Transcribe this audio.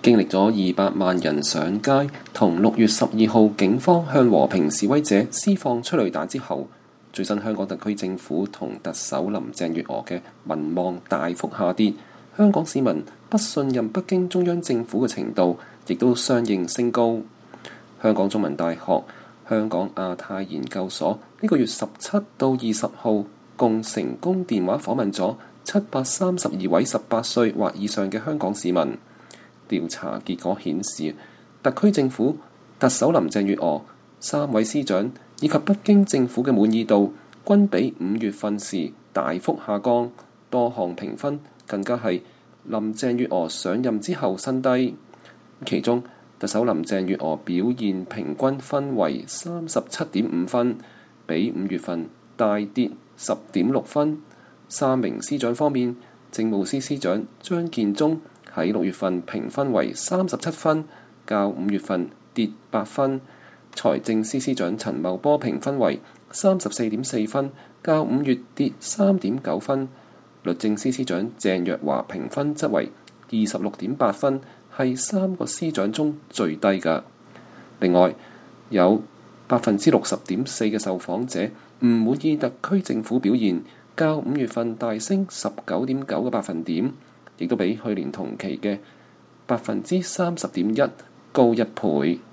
經歷咗200萬人上街，同6月12號警方向和平示威者施放催淚彈之後，最新香港特區政府同特首林鄭月娥嘅民望大幅下跌，香港市民不信任北京中央政府嘅程度亦都相應升高。香港中文大學香港亞太研究所呢個月17到20號共成功電話訪問咗732位18歲或以上嘅香港市民。調查結果顯示，特區政府、特首林鄭月娥、3位司長以及北京政府嘅滿意度均比5月份時大幅下降，多項評分更加係林鄭月娥上任之後新低。其中，特首林鄭月娥表現平均分為37.5分，比5月份大跌10.6分。3名司長方面，政務司司長張建宗喺6月份評分為37分，較5月份跌8分；財政司司長陳茂波評分為34.4分，較5月跌3.9分；律政司司長鄭若驊評分則為26.8分，係3個司長中最低㗎。另外，有60.4% 嘅受訪者唔滿意特區政府表現，較5月份大升19.9個百分點。亦都比去年同期嘅30.1%高1倍。